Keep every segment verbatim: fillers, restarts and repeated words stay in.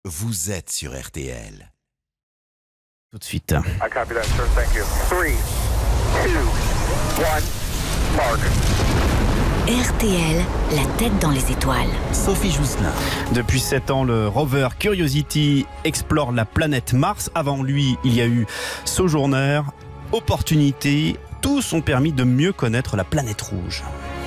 vous êtes sur R T L. Tout de suite. I copy that, sir. Thank you. three, two, one, mark. R T L, la tête dans les étoiles. Sophie Jousselin. Depuis sept ans, le rover Curiosity explore la planète Mars. Avant lui, il y a eu Sojourner, Opportunity. Tous ont permis de mieux connaître la planète rouge.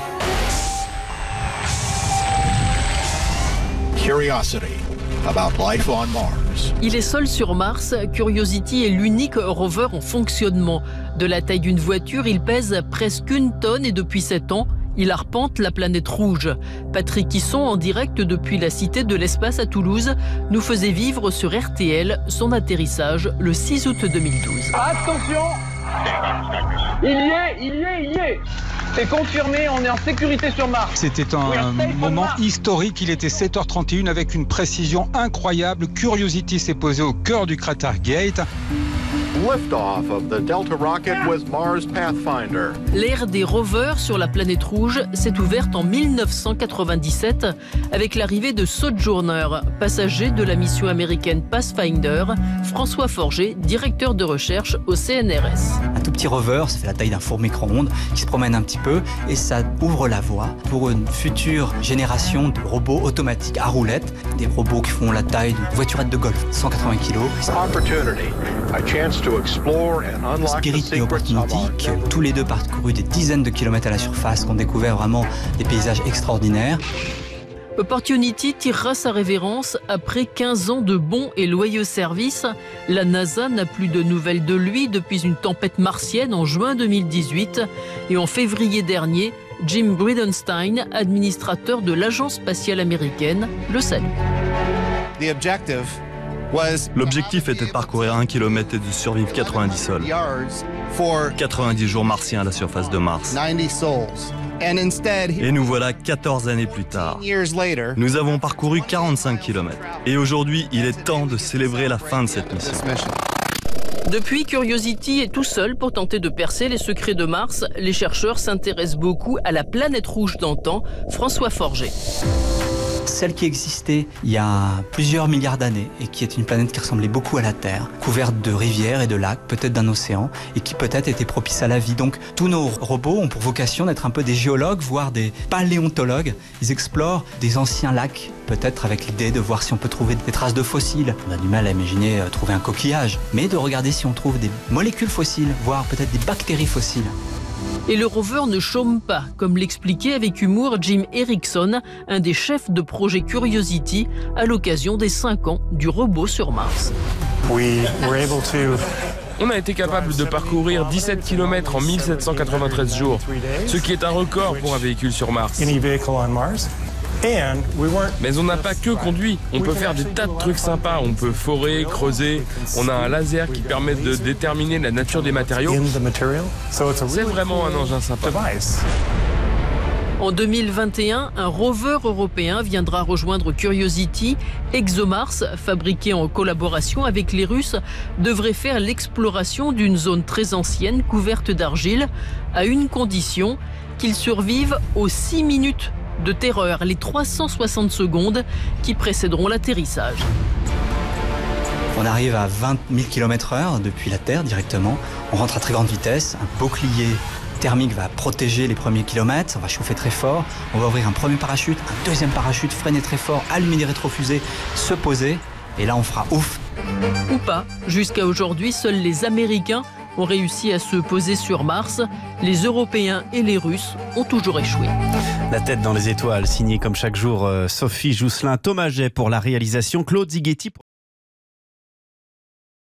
Curiosity, about life on Mars. Il est seul sur Mars. Curiosity est l'unique rover en fonctionnement. De la taille d'une voiture, il pèse presque une tonne et depuis sept ans, il arpente la planète rouge. Patrick Hisson, en direct depuis la Cité de l'Espace à Toulouse, nous faisait vivre sur R T L son atterrissage le six août deux mille douze. Attention! Il y est, il y est, il y est! C'est confirmé, on est en sécurité sur Mars. C'était un moment historique, il était sept heures trente et une avec une précision incroyable. Curiosity s'est posé au cœur du cratère Gate. Liftoff of the Delta rocket with Mars Pathfinder. L'ère des rovers sur la planète rouge s'est ouverte en mille neuf cent quatre-vingt-dix-sept avec l'arrivée de Sojourner, passager de la mission américaine Pathfinder. François Forger, directeur de recherche au C N R S. Un tout petit rover, ça fait la taille d'un four micro-ondes, qui se promène un petit peu et ça ouvre la voie pour une future génération de robots automatiques à roulettes, des robots qui font la taille d'une voiturette de golf, cent quatre-vingts kilos. Opportunity, a chance to explore and unlock the Spirit et secrets of Opportunity, our qui ont tous les deux parcouru des dizaines de kilomètres à la surface, qui ont découvert vraiment des paysages extraordinaires. Opportunity tirera sa révérence après quinze ans de bons et loyaux services. La NASA n'a plus de nouvelles de lui depuis une tempête martienne en juin deux mille dix-huit. Et en février dernier, Jim Bridenstine, administrateur de l'Agence spatiale américaine, le salue. L'objectif était de parcourir un kilomètre et de survivre quatre-vingt-dix sols. quatre-vingt-dix jours martiens à la surface de Mars. Et nous voilà quatorze années plus tard. Nous avons parcouru quarante-cinq kilomètres. Et aujourd'hui, il est temps de célébrer la fin de cette mission. Depuis, Curiosity est tout seul pour tenter de percer les secrets de Mars. Les chercheurs s'intéressent beaucoup à la planète rouge d'antan. François Forger. Celle qui existait il y a plusieurs milliards d'années et qui est une planète qui ressemblait beaucoup à la Terre, couverte de rivières et de lacs, peut-être d'un océan, et qui peut-être était propice à la vie. Donc tous nos robots ont pour vocation d'être un peu des géologues, voire des paléontologues. Ils explorent des anciens lacs, peut-être avec l'idée de voir si on peut trouver des traces de fossiles. On a du mal à imaginer trouver un coquillage, mais de regarder si on trouve des molécules fossiles, voire peut-être des bactéries fossiles. Et le rover ne chôme pas, comme l'expliquait avec humour Jim Erickson, un des chefs de projet Curiosity, à l'occasion des cinq ans du robot sur Mars. On a été capable de parcourir dix-sept kilomètres en mille sept cent quatre-vingt-treize jours, ce qui est un record pour un véhicule sur Mars. Mais on n'a pas que conduit, on peut faire des tas de trucs sympas, on peut forer, creuser, on a un laser qui permet de déterminer la nature des matériaux. C'est vraiment un engin sympa. En deux mille vingt et un, un rover européen viendra rejoindre Curiosity. ExoMars, fabriqué en collaboration avec les Russes, devrait faire l'exploration d'une zone très ancienne couverte d'argile, à une condition, qu'il survive aux six minutes de terreur, les trois cent soixante secondes qui précéderont l'atterrissage. On arrive à vingt mille kilomètres heure depuis la Terre directement. On rentre à très grande vitesse. Un bouclier thermique va protéger les premiers kilomètres. On va chauffer très fort. On va ouvrir un premier parachute, un deuxième parachute, freiner très fort, allumer des rétrofusées, se poser. Et là, on fera ouf. Ou pas. Jusqu'à aujourd'hui, seuls les Américains ont réussi à se poser sur Mars. Les Européens et les Russes ont toujours échoué. La tête dans les étoiles, signée comme chaque jour Sophie Jousselin, Thomas Jay pour la réalisation, Claude Zighetti.